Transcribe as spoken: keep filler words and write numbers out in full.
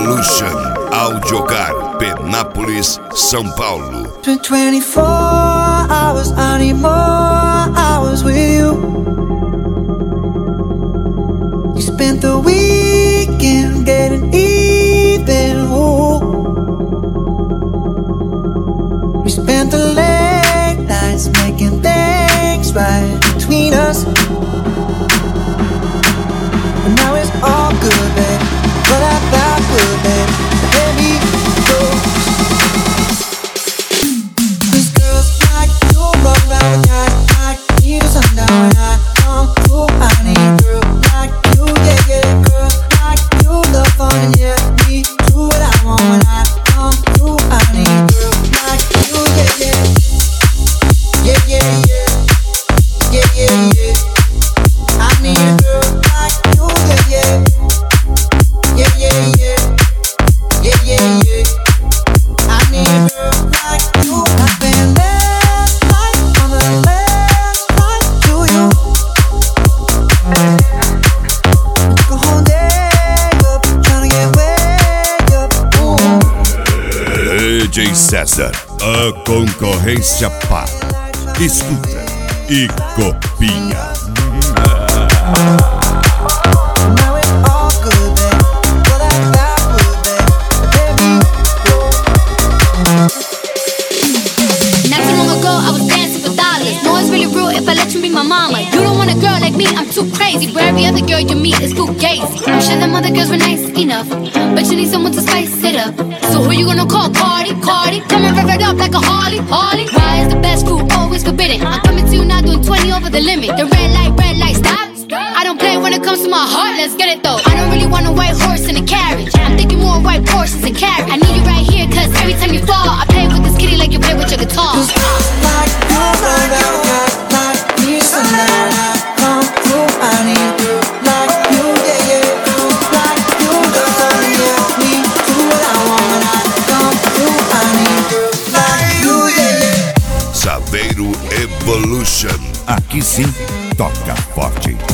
Evolution Audiogar, Penápolis, São Paulo. It's been twenty-four hours, I need more hours with you. You spent the weekend getting even, ooh. We spent the late nights making things right between us. And now it's all good, babe. But I thought good, babe. Let me go. These girls like you roll around night, like you sundown when I come through. I need a girl like you, yeah, yeah. Girls like you love fun and yeah, me do what I want when I come through. I need a girl like you, yeah, yeah. Yeah, yeah, yeah. Yeah, yeah, yeah. I need a girl like you, yeah, yeah. Yeah, yeah, yeah. Yeah, yeah, yeah. I need a girl like you. I've been last night on the last flight to you. Took a whole day up, trying to get way up. Ooh. D J César, a concorrência para. Escuta e copia. Now it's all good, babe. But I thought good, babe. Let me go. Not too long ago, I was dancing for dollars. No, it's really real if I let you be my mama. You don't want a girl like me, I'm too crazy. Where every other girl you meet is too gazy. I'm sure them other girls were nice enough, but you need someone to spice it up. So who you gonna call? Cardi, Cardi. Come and rev it up like a Harley, Harley. Why is the best food always forbidden? I'm coming to you now doing twenty over the limit. The red light, red light, stop. I don't play when it comes to my heart, let's get it though. I don't really want a white horse in a carriage. I'm thinking more white horses and carriage. I need you right here, cause every time you fall, I play with this kitty like you play with your guitar. Just like you roll down night, like me sundown. I come through, I need a girl like you, yeah, yeah. Girls like you love fun, yeah. Me do what I want when I come through. I need a girl like you, yeah, yeah. Saveiro Evolution. Aqui sim, toca forte.